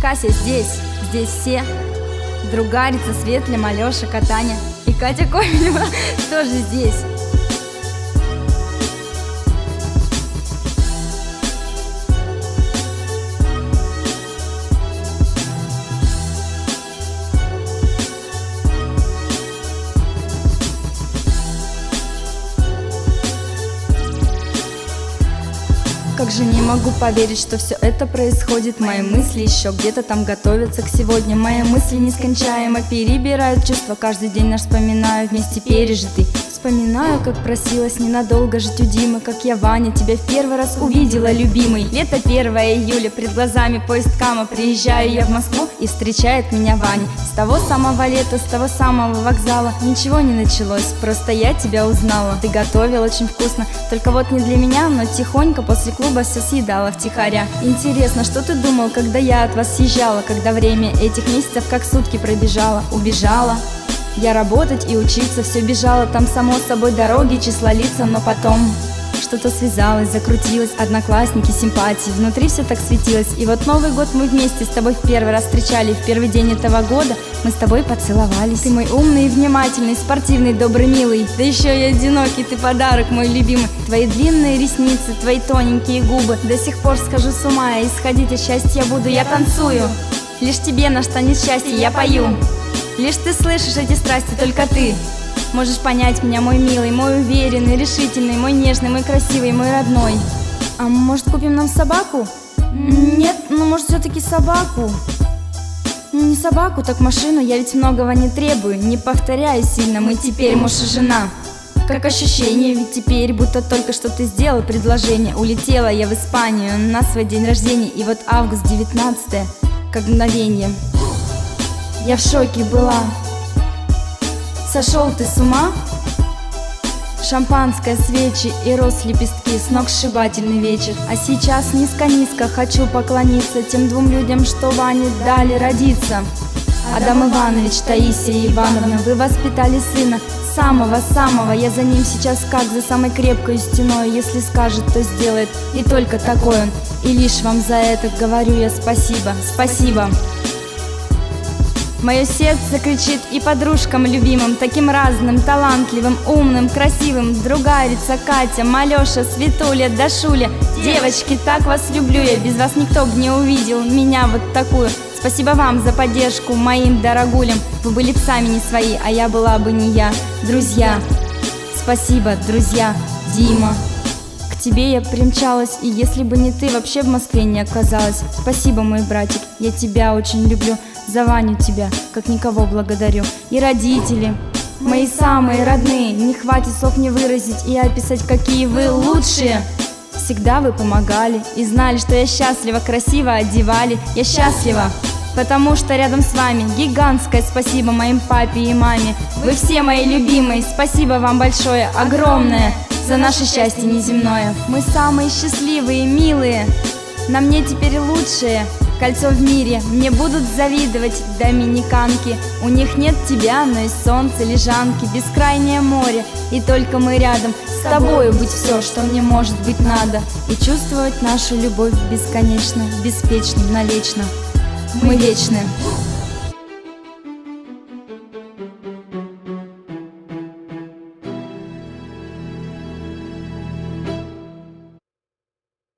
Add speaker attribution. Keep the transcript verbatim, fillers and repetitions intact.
Speaker 1: Кася здесь, здесь все. Другарица, Светля, Алёша, Катаня и Катя Ковелева тоже здесь. Как же не могу поверить, что все это происходит. Мои мысли еще где-то там готовятся к сегодня. Мои мысли нескончаемо перебирают чувства. Каждый день наш вспоминаю вместе пережитый. Вспоминаю, как просилась ненадолго жить у Димы, как я, Ваня, тебя в первый раз увидела, любимый. Лето первое июля, пред глазами поезд Кама. Приезжаю я в Москву, и встречает меня Ваня. С того самого лета, с того самого вокзала ничего не началось, просто я тебя узнала. Ты готовил очень вкусно, только вот не для меня, но тихонько после клуба все съедала втихаря. Интересно, что ты думал, когда я от вас съезжала, когда время этих месяцев как сутки пробежало? Убежала я работать и учиться, все бежало там само собой дороги, числа лица, но потом что-то связалось, закрутилось, одноклассники, симпатии, внутри все так светилось. И вот Новый год мы вместе с тобой в первый раз встречали, в первый день этого года мы с тобой поцеловались. Ты мой умный и внимательный, спортивный, добрый, милый, да еще и одинокий, ты подарок мой любимый. Твои длинные ресницы, твои тоненькие губы, до сих пор схожу с ума, и исходить от счастья буду, я танцую. Лишь тебе настанет счастье, я пою. Лишь ты слышишь эти страсти, только ты можешь понять меня, мой милый, мой уверенный, решительный, мой нежный, мой красивый, мой родной. А может, купим нам собаку? Нет, ну может, все-таки собаку. Не собаку, так машину, я ведь многого не требую. Не повторяю сильно, мы теперь муж и жена. Как ощущение, ведь теперь будто только что ты сделал предложение. Улетела я в Испанию на свой день рождения, и вот август девятнадцатое, как мгновение. Я в шоке была. Сошел ты с ума? Шампанское, свечи и роз лепестки, сногсшибательный вечер. А сейчас низко-низко хочу поклониться тем двум людям, что Ване дали родиться. Адам Иванович, Таисия Ивановна, вы воспитали сына самого-самого. Я за ним сейчас как за самой крепкой стеной. Если скажет, то сделает, и только такой он. И лишь вам за это говорю я спасибо, спасибо. Мое сердце кричит и подружкам любимым, таким разным, талантливым, умным, красивым. Другарица, Катя, Алёша, Светуля, Дашуля. Девочки, так вас люблю я, без вас никто бы не увидел меня вот такую. Спасибо вам за поддержку, моим дорогулям. Вы были бы сами не свои, а я была бы не я. Друзья, спасибо, друзья. Дима, к тебе я примчалась, и если бы не ты, вообще в Москве не оказалась. Спасибо, мой братик, я тебя очень люблю. За Ваню тебя, как никого, благодарю. И родители, мои самые родные, не хватит слов не выразить и описать, какие вы лучшие. Всегда вы помогали и знали, что я счастлива, красиво одевали. Я счастлива, потому что рядом с вами. Гигантское спасибо моим папе и маме. Вы все мои любимые, спасибо вам большое, огромное, за наше счастье неземное. Мы самые счастливые, милые, на мне теперь лучшее кольцо в мире. Мне будут завидовать доминиканки. У них нет тебя, но и солнце, лежанки, бескрайнее море, и только мы рядом. С тобою быть все, что мне может быть надо, и чувствовать нашу любовь бесконечно, беспечно, навечно. Мы вечны.